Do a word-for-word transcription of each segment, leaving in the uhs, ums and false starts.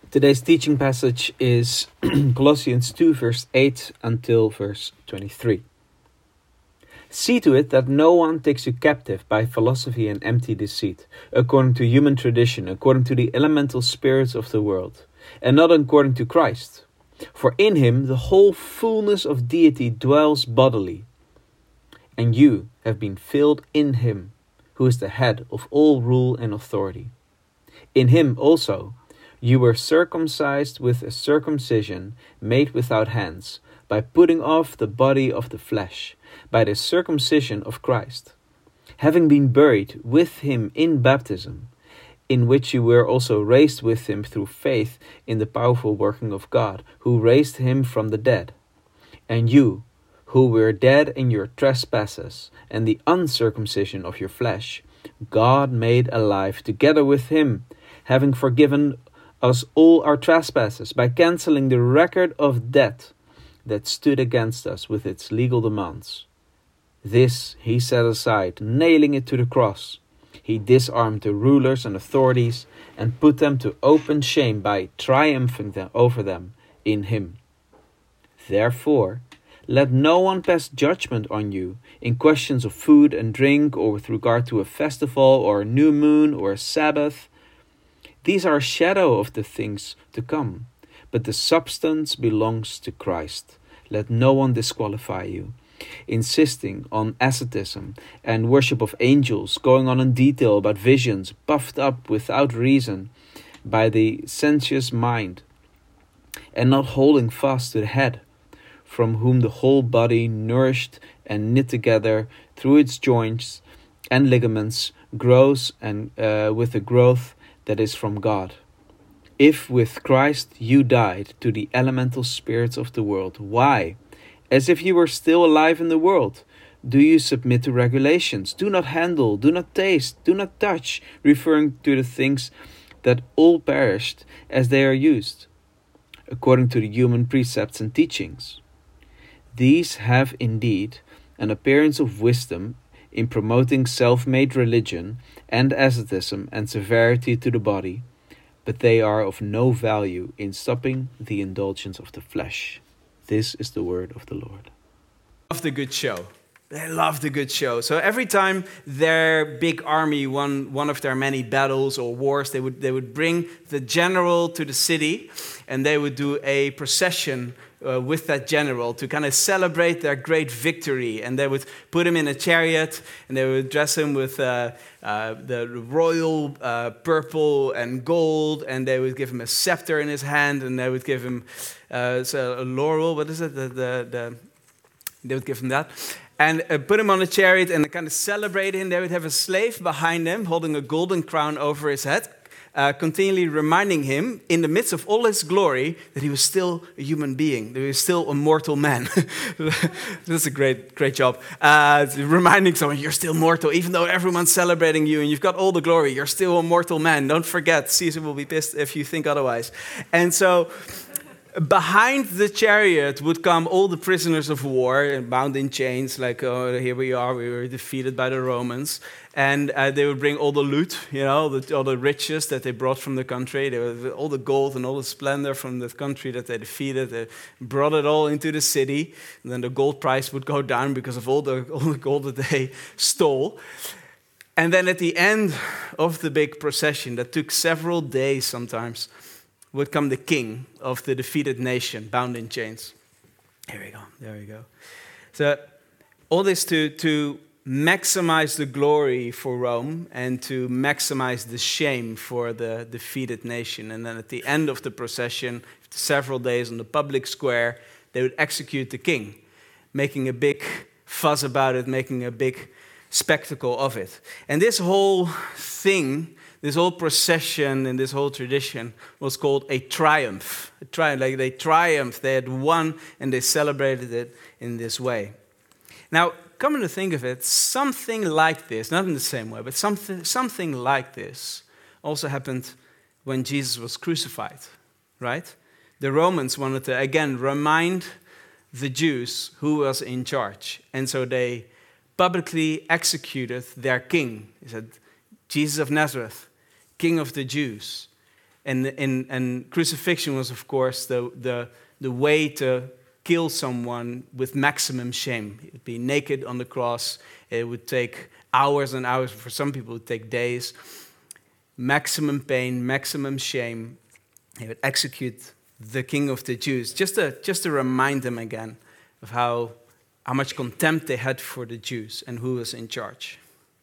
Today's teaching passage is Colossians two, verse eight until verse twenty-three. See to it that no one takes you captive by philosophy and empty deceit, according to human tradition, according to the elemental spirits of the world, and not according to Christ. For in him the whole fullness of deity dwells bodily, and you have been filled in him, who is the head of all rule and authority. In him also you were circumcised with a circumcision made without hands, by putting off the body of the flesh, by the circumcision of Christ, having been buried with him in baptism, in which you were also raised with him through faith in the powerful working of God, who raised him from the dead. And you, who were dead in your trespasses and the uncircumcision of your flesh, God made alive together with him, having forgiven us all our trespasses by cancelling the record of debt that stood against us with its legal demands. This he set aside, nailing it to the cross. He disarmed the rulers and authorities and put them to open shame by triumphing them over them in him. Therefore, let no one pass judgment on you in questions of food and drink, or with regard to a festival or a new moon or a Sabbath. These are a shadow of the things to come, but the substance belongs to Christ. Let no one disqualify you, insisting on asceticism and worship of angels, going on in detail about visions, puffed up without reason by the sensuous mind, and not holding fast to the head, from whom the whole body, nourished and knit together through its joints and ligaments, grows and uh, with the growth that is from God. If with Christ you died to the elemental spirits of the world, why, as if you were still alive in the world, do you submit to regulations? Do not handle, do not taste, do not touch, referring to the things that all perished as they are used, according to the human precepts and teachings. These have indeed an appearance of wisdom in promoting self-made religion and asceticism and severity to the body, but they are of no value in stopping the indulgence of the flesh. This is the word of the Lord. Love the good show. They love the good show. So every time their big army won one of their many battles or wars, they would they would bring the general to the city, and they would do a procession Uh, with that general to kind of celebrate their great victory. And they would put him in a chariot, and they would dress him with uh, uh, the royal uh, purple and gold, and they would give him a scepter in his hand, and they would give him uh, so a laurel, what is it? The, the, the, they would give him that. And uh, put him on a chariot and kind of celebrate him. They would have a slave behind him holding a golden crown over his head, Uh, continually reminding him, in the midst of all his glory, that he was still a human being, that he was still a mortal man. That's a great, great job. Uh, reminding someone, you're still mortal, even though everyone's celebrating you and you've got all the glory, you're still a mortal man. Don't forget, Caesar will be pissed if you think otherwise. And so, behind the chariot would come all the prisoners of war, bound in chains, like, oh, here we are, we were defeated by the Romans. And uh, they would bring all the loot, you know, the, all the riches that they brought from the country. They would, all the gold and all the splendor from the country that they defeated. They brought it all into the city. And then the gold price would go down because of all the, all the gold that they stole. And then at the end of the big procession, that took several days sometimes, would come the king of the defeated nation, bound in chains. Here we go, there we go. So all this to... to maximize the glory for Rome and to maximize the shame for the defeated nation. And then at the end of the procession, several days on the public square, they would execute the king, making a big fuss about it, making a big spectacle of it. And this whole thing, this whole procession and this whole tradition was called a triumph. A triumph, like they triumphed, they had won, and they celebrated it in this way. Now, coming to think of it, something like this, not in the same way, but something, something like this also happened when Jesus was crucified, right? The Romans wanted to, again, remind the Jews who was in charge. And so they publicly executed their king. He said, Jesus of Nazareth, King of the Jews. And, and, and crucifixion was, of course, the, the, the way to kill someone with maximum shame. It would be naked on the cross. It would take hours and hours. For some people, it would take days. Maximum pain, maximum shame. He would execute the King of the Jews, just to, just to remind them again of how, how much contempt they had for the Jews and who was in charge.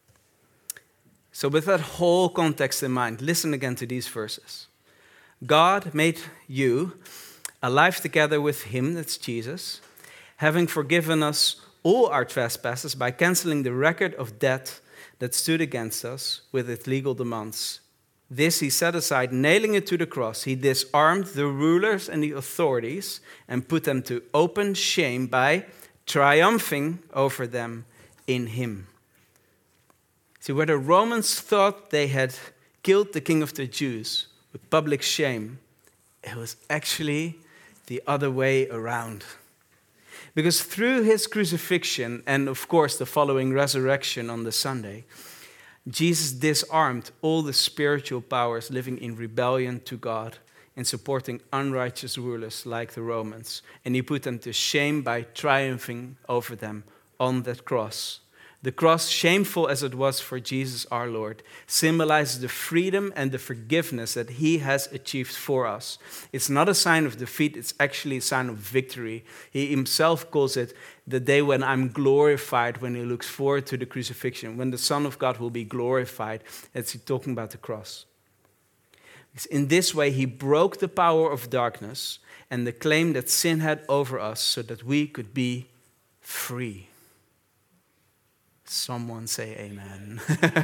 So with that whole context in mind, listen again to these verses. God made you alive together with him, that's Jesus, having forgiven us all our trespasses by canceling the record of debt that stood against us with its legal demands. This he set aside, nailing it to the cross. He disarmed the rulers and the authorities and put them to open shame by triumphing over them in him. See, where the Romans thought they had killed the King of the Jews with public shame, it was actually the other way around. Because through his crucifixion and, of course, the following resurrection on the Sunday, Jesus disarmed all the spiritual powers living in rebellion to God and supporting unrighteous rulers like the Romans. And he put them to shame by triumphing over them on that cross. The cross, shameful as it was for Jesus our Lord, symbolizes the freedom and the forgiveness that he has achieved for us. It's not a sign of defeat, it's actually a sign of victory. He himself calls it the day when I'm glorified, when he looks forward to the crucifixion, when the Son of God will be glorified. That's he talking about the cross. In this way, he broke the power of darkness and the claim that sin had over us so that we could be free. Someone say amen.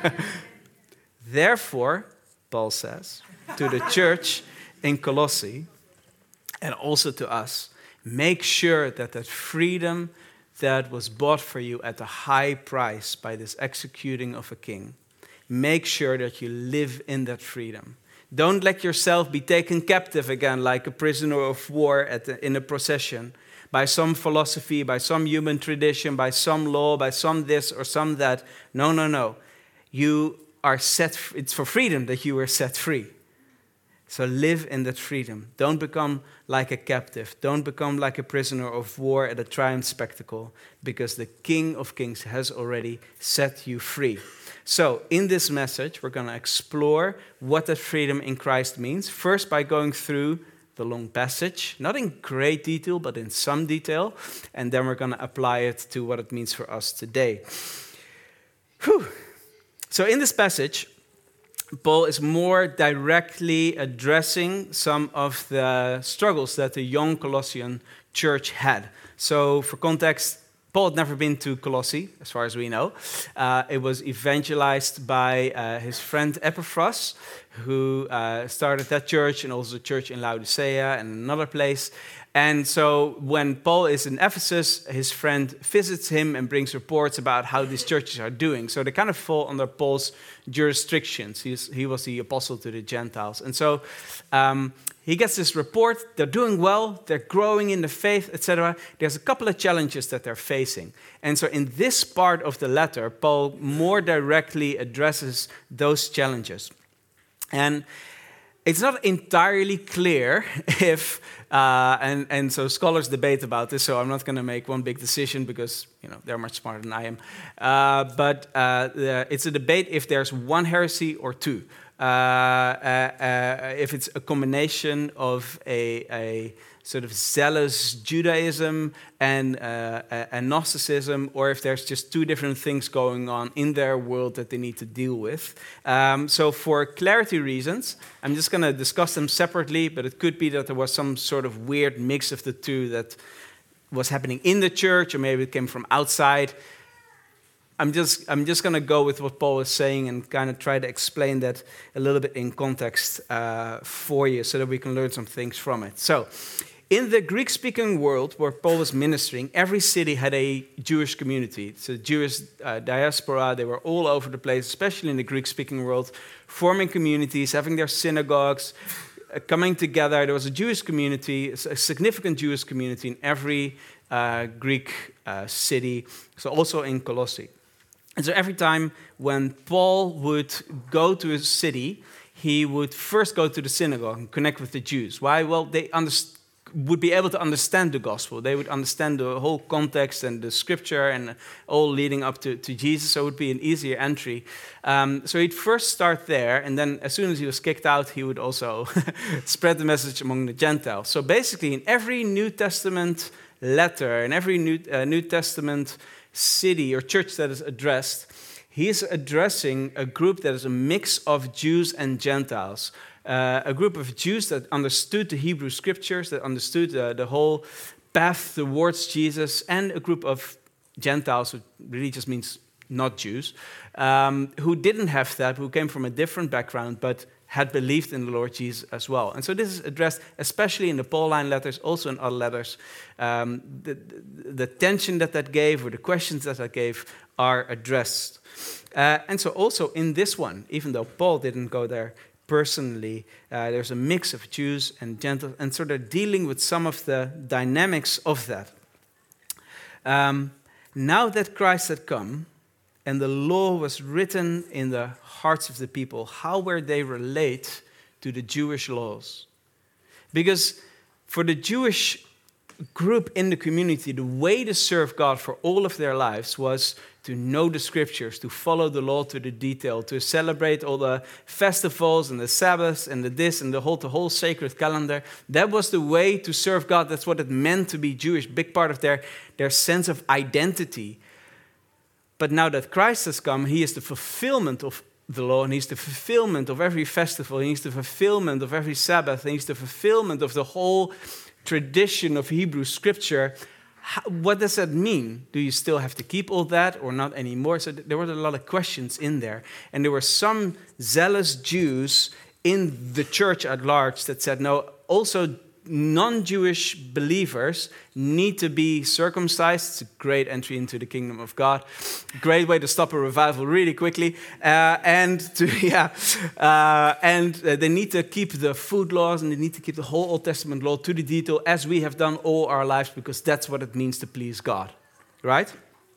Therefore, Paul says to the church in Colossae, and also to us, make sure that that freedom that was bought for you at a high price by this executing of a king, make sure that you live in that freedom. Don't let yourself be taken captive again like a prisoner of war at the, in a procession, by some philosophy, by some human tradition, by some law, by some this or some that. No, no, no. You are set, it's for freedom that you are set free. So live in that freedom. Don't become like a captive. Don't become like a prisoner of war at a triumph spectacle, because the King of Kings has already set you free. So in this message, we're going to explore what that freedom in Christ means. First, by going through the long passage, not in great detail, but in some detail. And then we're going to apply it to what it means for us today. Whew. So in this passage, Paul is more directly addressing some of the struggles that the young Colossian church had. So for context, Paul had never been to Colossae, as far as we know. Uh, it was evangelized by uh, his friend Epaphras, who uh, started that church and also a church in Laodicea and another place. And so when Paul is in Ephesus, his friend visits him and brings reports about how these churches are doing. So they kind of fall under Paul's jurisdictions. He's, he was the apostle to the Gentiles. And so um, he gets this report. They're doing well. They're growing in the faith, et cetera. There's a couple of challenges that they're facing. And so in this part of the letter, Paul more directly addresses those challenges. And it's not entirely clear if, uh, and, and so scholars debate about this, so I'm not going to make one big decision because, you know, they're much smarter than I am. Uh, but uh, the, it's a debate if there's one heresy or two. Uh, uh, uh, if it's a combination of a, a sort of zealous Judaism and uh, a Gnosticism, or if there's just two different things going on in their world that they need to deal with. Um, so for clarity reasons, I'm just going to discuss them separately, but it could be that there was some sort of weird mix of the two that was happening in the church, or maybe it came from outside. I'm just I'm just going to go with what Paul is saying and kind of try to explain that a little bit in context uh, for you so that we can learn some things from it. So, in the Greek-speaking world where Paul was ministering, every city had a Jewish community. It's a Jewish uh, diaspora. They were all over the place, especially in the Greek-speaking world, forming communities, having their synagogues, uh, coming together. There was a Jewish community, a significant Jewish community in every uh, Greek uh, city, so also in Colossae. And so every time when Paul would go to a city, he would first go to the synagogue and connect with the Jews. Why? Well, they understood would be able to understand the gospel. They would understand the whole context and the scripture and all leading up to, to Jesus, so it would be an easier entry. Um, so he'd first start there, and then as soon as he was kicked out, he would also spread the message among the Gentiles. So basically, in every New Testament letter, in every New, uh, New Testament city or church that is addressed, he is addressing a group that is a mix of Jews and Gentiles. Uh, a group of Jews that understood the Hebrew scriptures, that understood uh, the whole path towards Jesus, and a group of Gentiles, who really just means not Jews, um, who didn't have that, who came from a different background, but had believed in the Lord Jesus as well. And so this is addressed especially in the Pauline letters, also in other letters. Um, the, the, the tension that that gave, or the questions that that gave, are addressed. Uh, and so also in this one, even though Paul didn't go there personally, uh, there's a mix of Jews and Gentiles, and so they're dealing with some of the dynamics of that. Um, now that Christ had come, and the law was written in the hearts of the people, how were they relate to the Jewish laws? Because for the Jewish group in the community, the way to serve God for all of their lives was to know the scriptures, to follow the law to the detail, to celebrate all the festivals and the Sabbaths and the this and the whole, the whole sacred calendar. That was the way to serve God. That's what it meant to be Jewish, big part of their, their sense of identity. But now that Christ has come, he is the fulfillment of the law, and he's the fulfillment of every festival, he's the fulfillment of every Sabbath, and he's the fulfillment of the whole tradition of Hebrew scripture. How, what does that mean? Do you still have to keep all that or not anymore? So th- there were a lot of questions in there. And there were some zealous Jews in the church at large that said, no, also non-Jewish believers need to be circumcised. It's a great entry into the kingdom of God. Great way to stop a revival really quickly. Uh, and to yeah, uh, and uh, they need to keep the food laws, and they need to keep the whole Old Testament law to the detail, as we have done all our lives, because that's what it means to please God, right?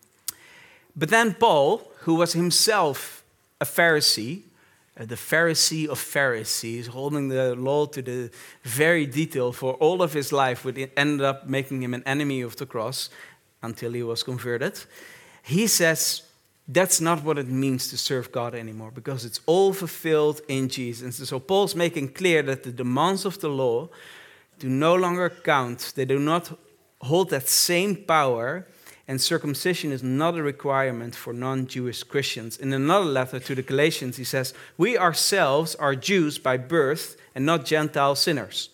But then Paul, who was himself a Pharisee, Uh, the Pharisee of Pharisees, holding the law to the very detail for all of his life, would end up making him an enemy of the cross until he was converted. He says that's not what it means to serve God anymore, because it's all fulfilled in Jesus. And so Paul's making clear that the demands of the law do no longer count. They do not hold that same power. And circumcision is not a requirement for non-Jewish Christians. In another letter to the Galatians, he says, we ourselves are Jews by birth and not Gentile sinners.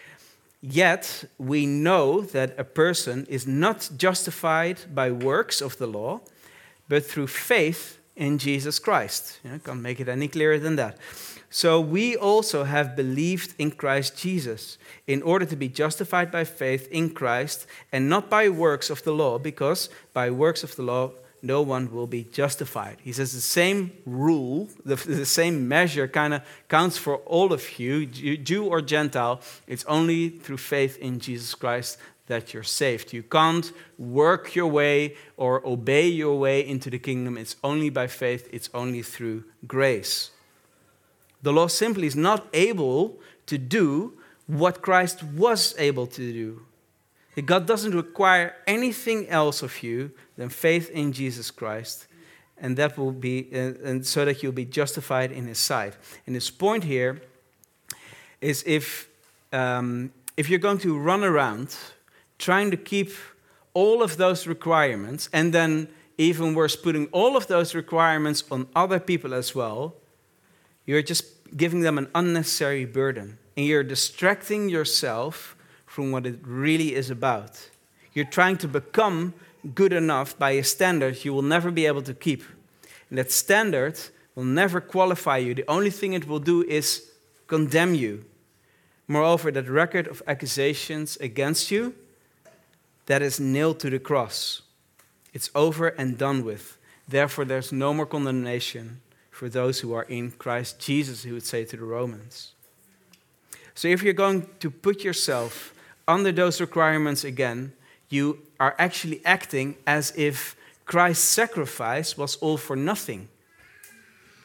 Yet we know that a person is not justified by works of the law, but through faith in Jesus Christ. You know, can't make it any clearer than that. So we also have believed in Christ Jesus in order to be justified by faith in Christ and not by works of the law, because by works of the law no one will be justified. He says the same rule, the, the same measure kind of counts for all of you, Jew or Gentile. It's only through faith in Jesus Christ that you're saved. You can't work your way or obey your way into the kingdom. It's only by faith. It's only through grace. The law simply is not able to do what Christ was able to do. God doesn't require anything else of you than faith in Jesus Christ, and that will be, uh, and so that you'll be justified in His sight. And his point here is if um, if you're going to run around trying to keep all of those requirements, and then even worse, putting all of those requirements on other people as well, you're just giving them an unnecessary burden, and you're distracting yourself from what it really is about. You're trying to become good enough by a standard you will never be able to keep. And that standard will never qualify you. The only thing it will do is condemn you. Moreover, that record of accusations against you, that is nailed to the cross. It's over and done with. Therefore, there's no more condemnation for those who are in Christ Jesus, he would say to the Romans. So if you're going to put yourself under those requirements again, you are actually acting as if Christ's sacrifice was all for nothing.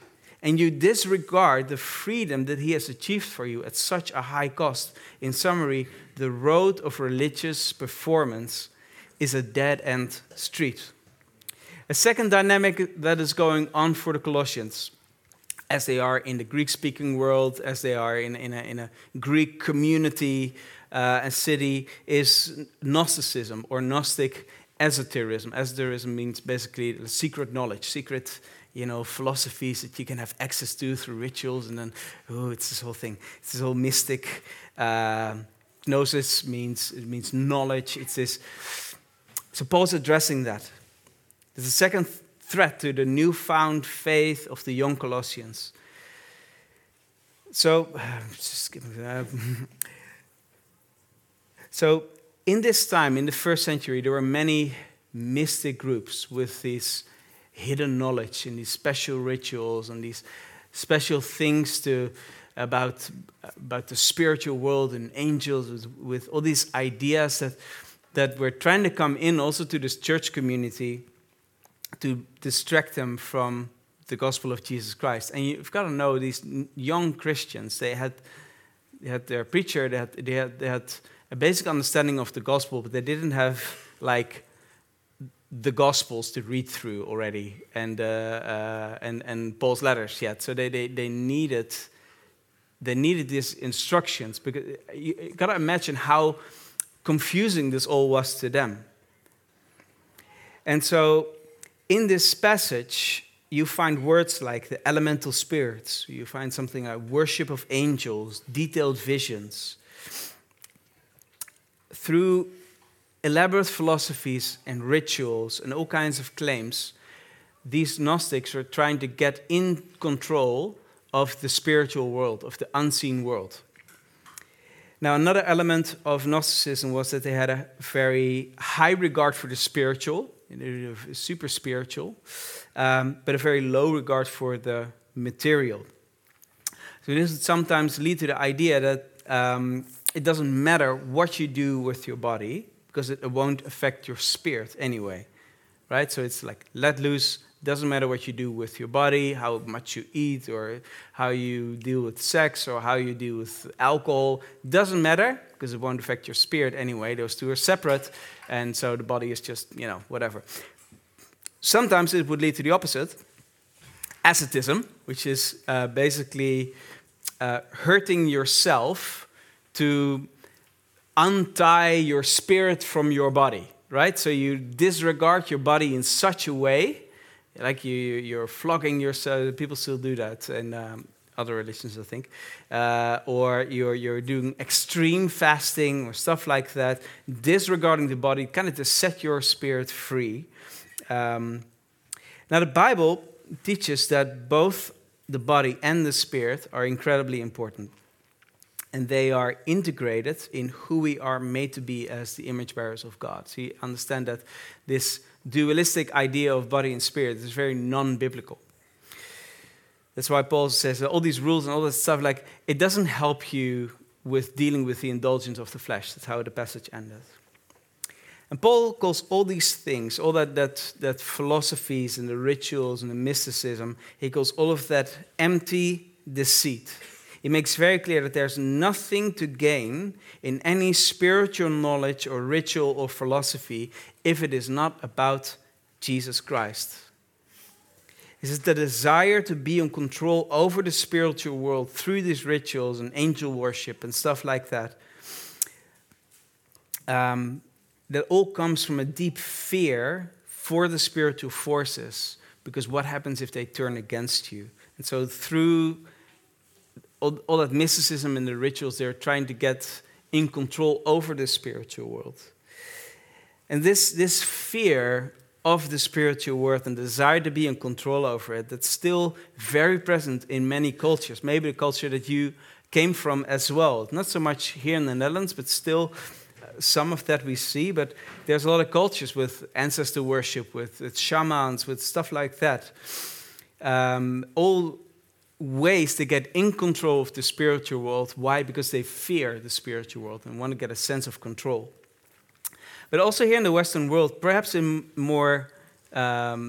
and you disregard the freedom that he has achieved for you at such a high cost. In summary, the road of religious performance is a dead-end street. A second dynamic that is going on for the Colossians, as they are in the Greek-speaking world, as they are in, in, a, in a Greek community uh, and city, is Gnosticism or Gnostic esotericism. Esotericism means basically secret knowledge, secret, you know, philosophies that you can have access to through rituals, and then, oh, it's this whole thing. It's this whole mystic. Uh, gnosis means it means knowledge. It's this. So Paul's addressing that. There's a second threat to the newfound faith of the young Colossians. So, just give me that. So, in this time, in the first century, there were many mystic groups with these hidden knowledge and these special rituals and these special things to about about the spiritual world and angels, with, with all these ideas that that were trying to come in also to this church community to distract them from the gospel of Jesus Christ. And you've got to know, these young Christians, they had they had their preacher, they had they had they had a basic understanding of the gospel, but they didn't have like the Gospels to read through already, and uh, uh, and and Paul's letters yet. So they they they needed they needed these instructions, because you, you gotta imagine how confusing this all was to them. And so in this passage, you find words like the elemental spirits. You find something like worship of angels, detailed visions. Through elaborate philosophies and rituals and all kinds of claims, these Gnostics were trying to get in control of the spiritual world, of the unseen world. Now, another element of Gnosticism was that they had a very high regard for the spiritual, super spiritual, um, but a very low regard for the material. So this would sometimes lead to the idea that um, it doesn't matter what you do with your body, because it won't affect your spirit anyway, right? So it's like, let loose. Doesn't matter what you do with your body, how much you eat, or how you deal with sex, or how you deal with alcohol. Doesn't matter, because it won't affect your spirit anyway. Those two are separate, and so the body is just, you know, whatever. Sometimes it would lead to the opposite, asceticism, which is uh, basically uh, hurting yourself to untie your spirit from your body, right? So you disregard your body in such a way, like you, you're flogging yourself. People still do that in um, other religions, I think. Uh, or you're, you're doing extreme fasting or stuff like that, disregarding the body, kind of to set your spirit free. Um, now, the Bible teaches that both the body and the spirit are incredibly important. And they are integrated in who we are made to be as the image bearers of God. So you understand that this dualistic idea of body and spirit is very non-biblical. That's why Paul says that all these rules and all that stuff, like, it doesn't help you with dealing with the indulgence of the flesh. That's how the passage ended. And Paul calls all these things, all that, that, that philosophies and the rituals and the mysticism, he calls all of that empty deceit. He makes very clear that there's nothing to gain in any spiritual knowledge or ritual or philosophy if it is not about Jesus Christ. It is the desire to be in control over the spiritual world through these rituals and angel worship and stuff like that. Um, that all comes from a deep fear for the spiritual forces, because what happens if they turn against you? And so through all, all that mysticism and the rituals, they're trying to get in control over the spiritual world. And this, this fear of the spiritual world and desire to be in control over it, that's still very present in many cultures. Maybe the culture that you came from as well. Not so much here in the Netherlands, but still uh, some of that we see. But there's a lot of cultures with ancestor worship, with, with shamans, with stuff like that. Um, all ways to get in control of the spiritual world. Why? Because they fear the spiritual world and want to get a sense of control. But also here in the Western world, perhaps in more um,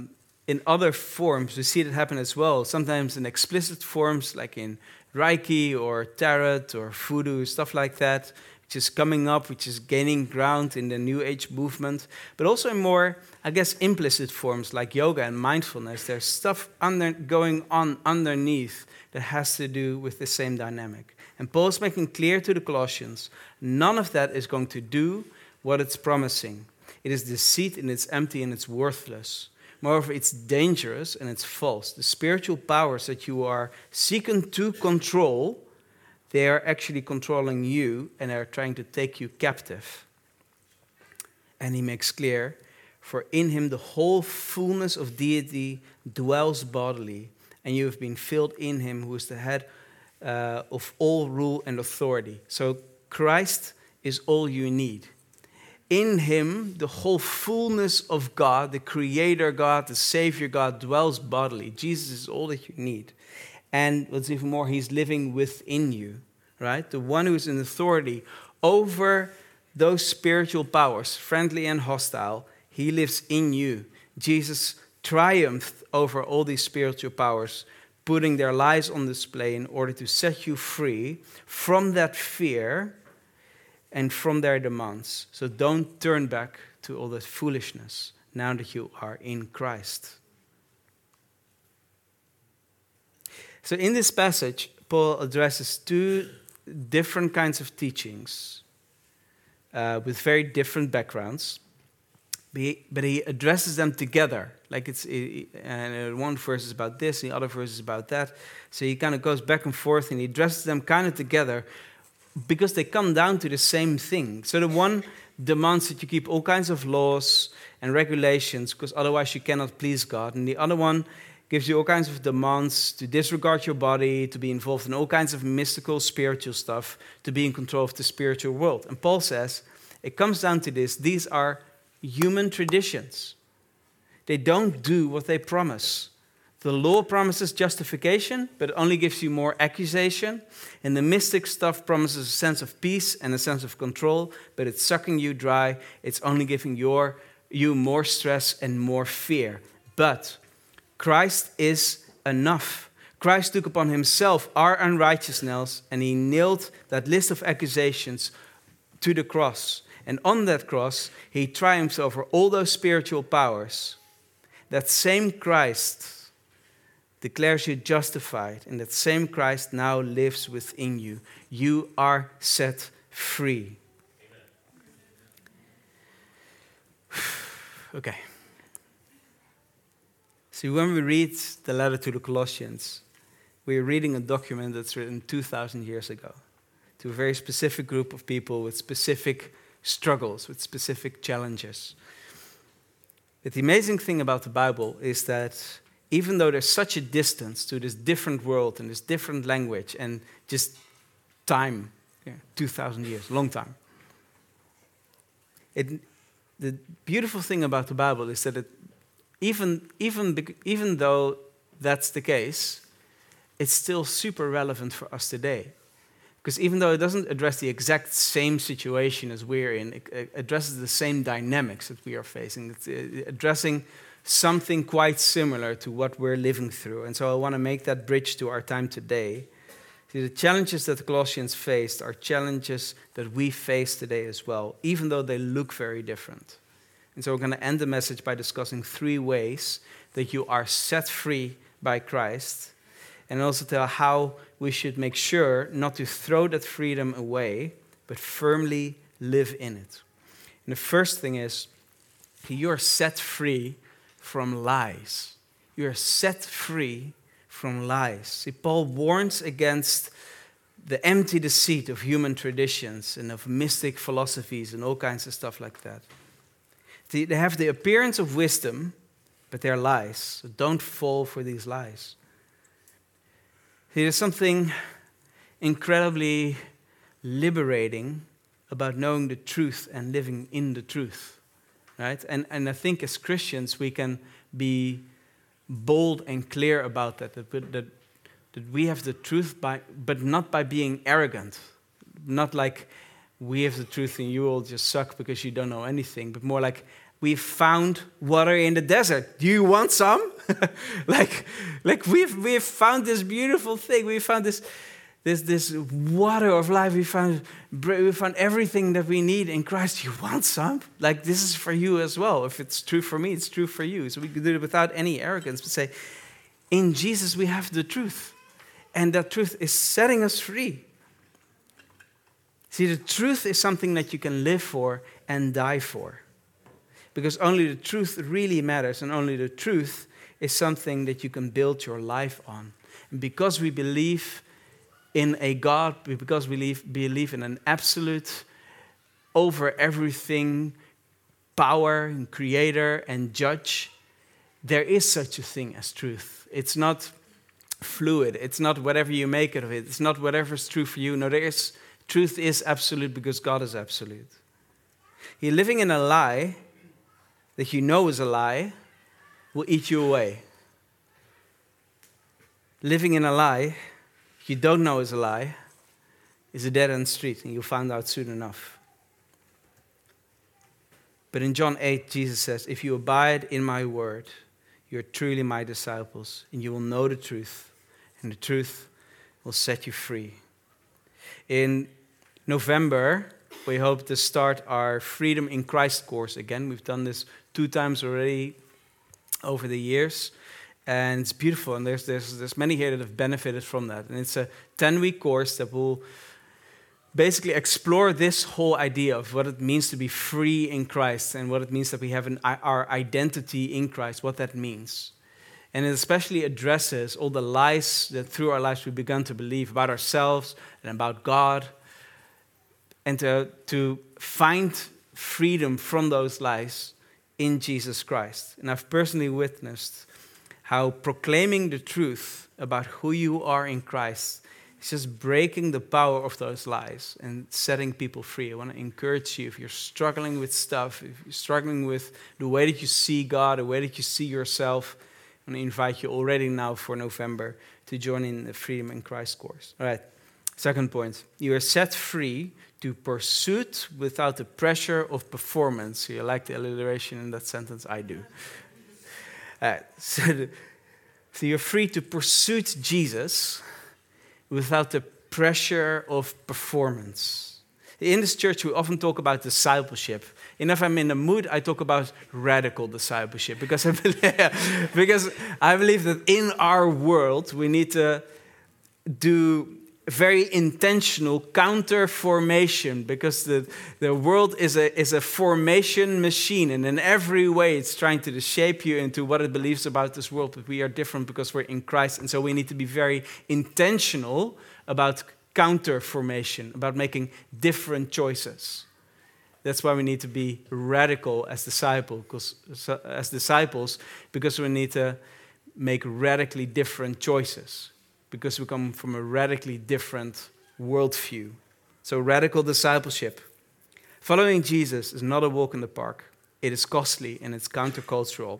in other forms, we see it happen as well. Sometimes in explicit forms, like in Reiki or Tarot or Voodoo, stuff like that, which is coming up, which is gaining ground in the New Age movement. But also in more, I guess, implicit forms like yoga and mindfulness. There's stuff under, going on underneath that has to do with the same dynamic. And Paul's making clear to the Colossians, none of that is going to do what it's promising. It is deceit and it's empty and it's worthless. Moreover, it's dangerous and it's false. The spiritual powers that you are seeking to control, they are actually controlling you and are trying to take you captive. And he makes clear, for in him the whole fullness of deity dwells bodily, and you have been filled in him who is the head uh, of all rule and authority. So Christ is all you need. In him, the whole fullness of God, the Creator God, the Savior God, dwells bodily. Jesus is all that you need. And what's even more, he's living within you, right? The one who is in authority over those spiritual powers, friendly and hostile, he lives in you. Jesus triumphed over all these spiritual powers, putting their lives on display in order to set you free from that fear and from their demands. So don't turn back to all that foolishness now that you are in Christ. So in this passage, Paul addresses two different kinds of teachings uh, with very different backgrounds, but he, but he addresses them together. Like it's, and one verse is about this, and the other verse is about that. So he kind of goes back and forth, and he addresses them kind of together, because they come down to the same thing. So the one demands that you keep all kinds of laws and regulations, because otherwise you cannot please God. And the other one gives you all kinds of demands to disregard your body, to be involved in all kinds of mystical, spiritual stuff, to be in control of the spiritual world. And Paul says, it comes down to this. These are human traditions. They don't do what they promise. The law promises justification, but it only gives you more accusation. And the mystic stuff promises a sense of peace and a sense of control, but it's sucking you dry. It's only giving your, you more stress and more fear. But Christ is enough. Christ took upon himself our unrighteousness, and he nailed that list of accusations to the cross. And on that cross, he triumphs over all those spiritual powers. That same Christ declares you justified, and that same Christ now lives within you. You are set free. Okay. See, when we read the letter to the Colossians, we're reading a document that's written two thousand years ago to a very specific group of people with specific struggles, with specific challenges. But the amazing thing about the Bible is that even though there's such a distance to this different world and this different language and just time, yeah, two thousand years, long time, it, the beautiful thing about the Bible is that it, even, even, even though that's the case, it's still super relevant for us today. Because even though it doesn't address the exact same situation as we're in, it addresses the same dynamics that we are facing. It's addressing something quite similar to what we're living through. And so I want to make that bridge to our time today. See, the challenges that the Colossians faced are challenges that we face today as well, even though they look very different. And so we're going to end the message by discussing three ways that you are set free by Christ, and also tell how we should make sure not to throw that freedom away, but firmly live in it. And the first thing is, you are set free from lies. You are set free from lies. See, Paul warns against the empty deceit of human traditions and of mystic philosophies and all kinds of stuff like that. They have the appearance of wisdom, but they're lies. So don't fall for these lies. See, there's something incredibly liberating about knowing the truth and living in the truth. Right? And, and I think as Christians, we can be bold and clear about that, that, that, that we have the truth, by, but not by being arrogant. Not like we have the truth and you all just suck because you don't know anything, but more like we've found water in the desert. Do you want some? like, like we've we've found this beautiful thing. We found this, this this water of life. We found we found everything that we need in Christ. You want some? Like, this is for you as well. If it's true for me, it's true for you. So we can do it without any arrogance, but say, in Jesus we have the truth, and that truth is setting us free. See, the truth is something that you can live for and die for. Because only the truth really matters, and only the truth is something that you can build your life on. And because we believe in a God, because we believe, believe in an absolute, over everything, power and creator and judge, there is such a thing as truth. It's not fluid. It's not whatever you make it of it. It's not whatever's true for you. No, there is, truth is absolute because God is absolute. You're living in a lie that you know is a lie will eat you away. Living in a lie you don't know is a lie is a dead-end street, and you'll find out soon enough. But in John eight, Jesus says, if you abide in my word, you're truly my disciples, and you will know the truth, and the truth will set you free. In November, we hope to start our Freedom in Christ course again. We've done this two times already over the years, and it's beautiful. And there's there's there's many here that have benefited from that. And it's a ten-week course that will basically explore this whole idea of what it means to be free in Christ, and what it means that we have an, our identity in Christ, what that means. And it especially addresses all the lies that through our lives we've begun to believe about ourselves and about God, and to, to find freedom from those lies in Jesus Christ. And I've personally witnessed how proclaiming the truth about who you are in Christ is just breaking the power of those lies and setting people free. I want to encourage you, if you're struggling with stuff, if you're struggling with the way that you see God, the way that you see yourself, I want to invite you already now for November to join in the Freedom in Christ course. All right, second point. You are set free to pursuit without the pressure of performance. You like the alliteration in that sentence? I do. Uh, so, the, so you're free to pursue Jesus without the pressure of performance. In this church, we often talk about discipleship. And if I'm in the mood, I talk about radical discipleship. Because I believe, because I believe that in our world, we need to do very intentional counter formation, because the, the world is a, is a formation machine, and in every way it's trying to shape you into what it believes about this world. But we are different because we're in Christ, and so we need to be very intentional about counter formation, about making different choices. That's why we need to be radical as disciples, as disciples, because we need to make radically different choices, because we come from a radically different worldview. So radical discipleship. Following Jesus is not a walk in the park. It is costly and it's countercultural.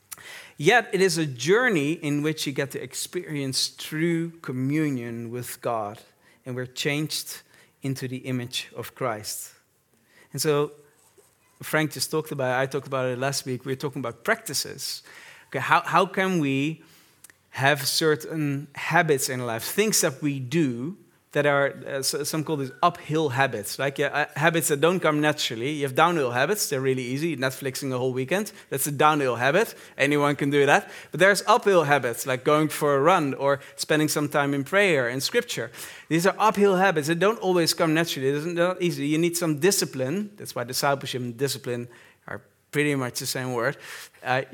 Yet it is a journey in which you get to experience true communion with God, and we're changed into the image of Christ. And so Frank just talked about it, I talked about it last week. We were talking about practices. Okay, how, how can we have certain habits in life, things that we do that are, uh, some call these uphill habits, like yeah, uh, habits that don't come naturally. You have downhill habits, they're really easy, Netflixing the whole weekend, that's a downhill habit, anyone can do that. But there's uphill habits, like going for a run or spending some time in prayer and scripture. These are uphill habits that don't always come naturally, they're not easy. You need some discipline, that's why discipleship and discipline are pretty much the same word. Uh,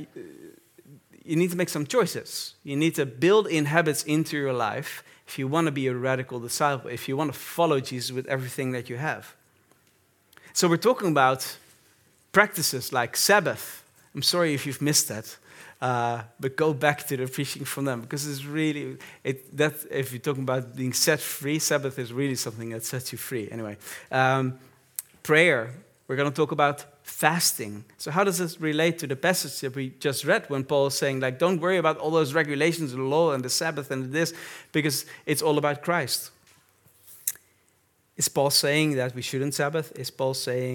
You need to make some choices. You need to build in habits into your life if you want to be a radical disciple, if you want to follow Jesus with everything that you have. So we're talking about practices like Sabbath. I'm sorry if you've missed that, uh, but go back to the preaching from them, because it's really, it, that if you're talking about being set free, Sabbath is really something that sets you free. Anyway, um, prayer. We're going to talk about fasting. So how does this relate to the passage that we just read when Paul is saying, like, don't worry about all those regulations, the law and the Sabbath and this, because it's all about Christ. Is Paul saying that we shouldn't Sabbath? Is Paul saying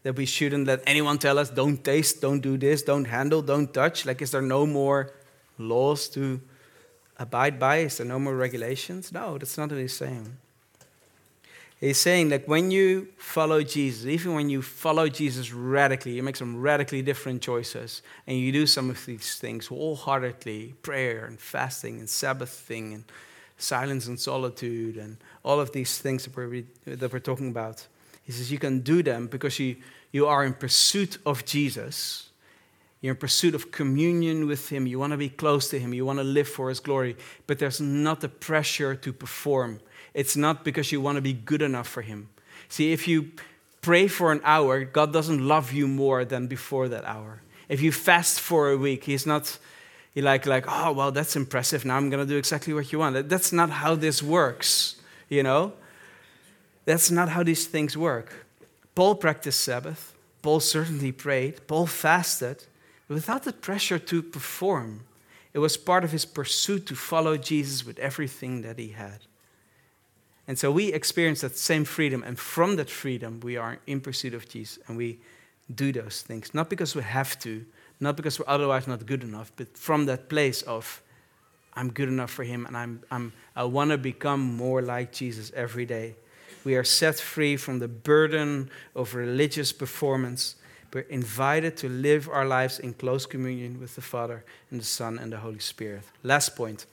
that we shouldn't let anyone tell us, don't taste, don't do this, don't handle, don't touch? Like, is there no more laws to abide by? Is there no more regulations? No, that's not what he's saying. He's saying that when you follow Jesus, even when you follow Jesus radically, you make some radically different choices, and you do some of these things wholeheartedly, prayer and fasting and Sabbathing and silence and solitude and all of these things that we're, that we're talking about. He says you can do them because you, you are in pursuit of Jesus. You're in pursuit of communion with him. You want to be close to him. You want to live for his glory. But there's not the pressure to perform. It's not because you want to be good enough for him. See, if you pray for an hour, God doesn't love you more than before that hour. If you fast for a week, he's not he like, like, oh, well, that's impressive. Now I'm going to do exactly what you want. That's not how this works, you know. That's not how these things work. Paul practiced Sabbath. Paul certainly prayed. Paul fasted without the pressure to perform. It was part of his pursuit to follow Jesus with everything that he had. And so we experience that same freedom, and from that freedom, we are in pursuit of Jesus, and we do those things. Not because we have to, not because we're otherwise not good enough, but from that place of, I'm good enough for him, and I'm, I'm, I want to become more like Jesus every day. We are set free from the burden of religious performance. We're invited to live our lives in close communion with the Father and the Son and the Holy Spirit. Last point.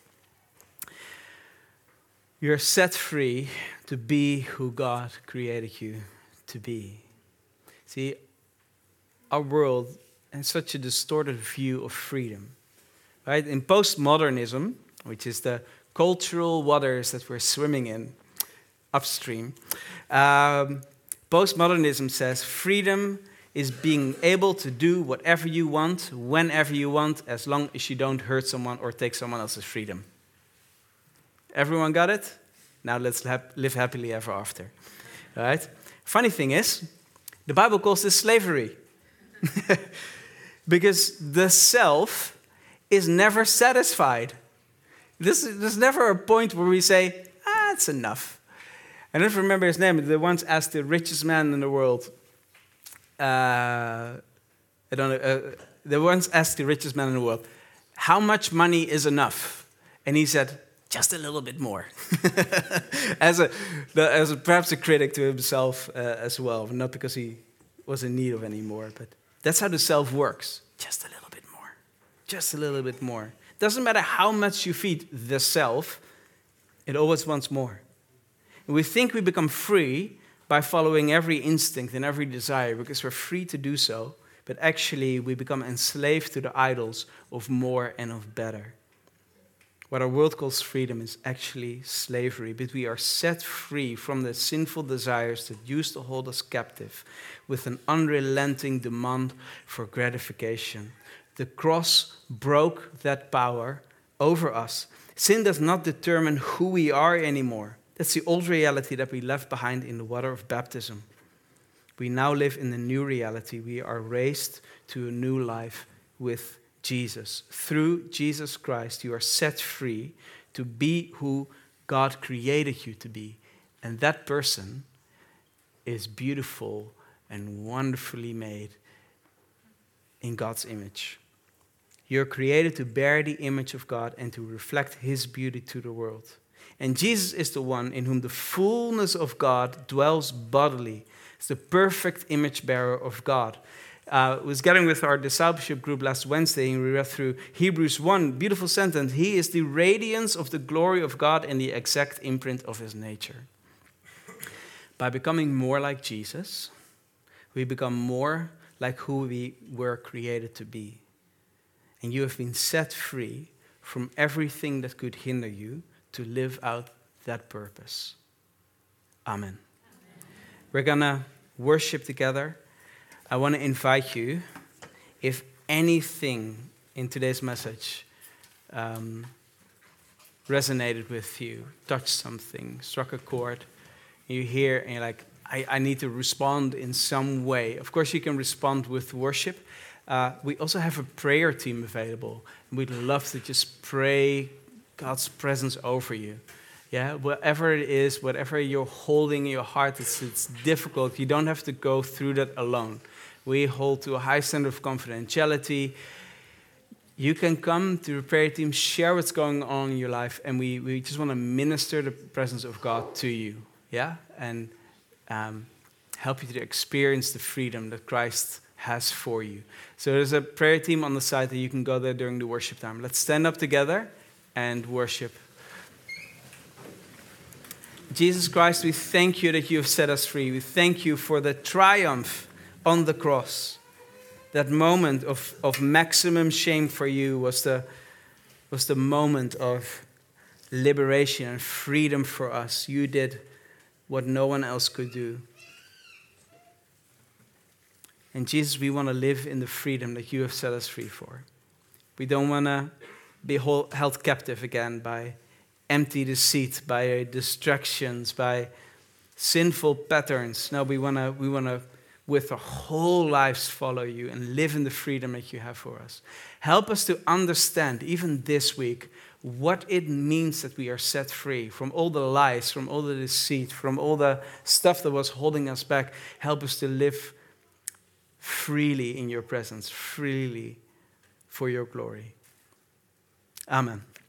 You're set free to be who God created you to be. See, our world has such a distorted view of freedom. Right? In postmodernism, which is the cultural waters that we're swimming in, upstream, um, postmodernism says freedom is being able to do whatever you want, whenever you want, as long as you don't hurt someone or take someone else's freedom. Everyone got it? Now let's live happily ever after. All right? Funny thing is, the Bible calls this slavery. Because the self is never satisfied. This, there's never a point where we say, ah, it's enough. I don't remember his name. They once asked the richest man in the world, uh, I don't know, uh, they once asked the richest man in the world, how much money is enough? And he said, just a little bit more. as a, the, as a, perhaps a critic to himself uh, as well, not because he was in need of any more, but that's how the self works. Just a little bit more. Just a little bit more. Doesn't matter how much you feed the self, it always wants more. And we think we become free by following every instinct and every desire because we're free to do so, but actually we become enslaved to the idols of more and of better. What our world calls freedom is actually slavery, but we are set free from the sinful desires that used to hold us captive with an unrelenting demand for gratification. The cross broke that power over us. Sin does not determine who we are anymore. That's the old reality that we left behind in the water of baptism. We now live in the new reality. We are raised to a new life with Jesus. Through Jesus Christ, you are set free to be who God created you to be. And that person is beautiful and wonderfully made in God's image. You're created to bear the image of God and to reflect his beauty to the world. And Jesus is the one in whom the fullness of God dwells bodily. It's the perfect image bearer of God. Uh, I was gathering with our discipleship group last Wednesday, and we read through Hebrews one, beautiful sentence. He is the radiance of the glory of God and the exact imprint of his nature. By becoming more like Jesus, we become more like who we were created to be. And you have been set free from everything that could hinder you to live out that purpose. Amen. Amen. We're going to worship together. I want to invite you, if anything in today's message um, resonated with you, touched something, struck a chord, you hear and you're like, I, I need to respond in some way. Of course, you can respond with worship. Uh, we also have a prayer team available. We'd love to just pray God's presence over you. Yeah, whatever it is, whatever you're holding in your heart, it's, it's difficult. You don't have to go through that alone. We hold to a high standard of confidentiality. You can come to the prayer team, share what's going on in your life, and we, we just want to minister the presence of God to you, yeah? And um, help you to experience the freedom that Christ has for you. So there's a prayer team on the side that you can go there during the worship time. Let's stand up together and worship. Jesus Christ, we thank you that you have set us free. We thank you for the triumph on the cross. That moment of, of maximum shame for you was the, was the moment of liberation and freedom for us. You did what no one else could do. And Jesus, we want to live in the freedom that you have set us free for. We don't want to be hold, held captive again by empty deceit, by distractions, by sinful patterns. No, we want to we want to with our whole lives follow you and live in the freedom that you have for us. Help us to understand, even this week, what it means that we are set free from all the lies, from all the deceit, from all the stuff that was holding us back. Help us to live freely in your presence, freely for your glory. Amen.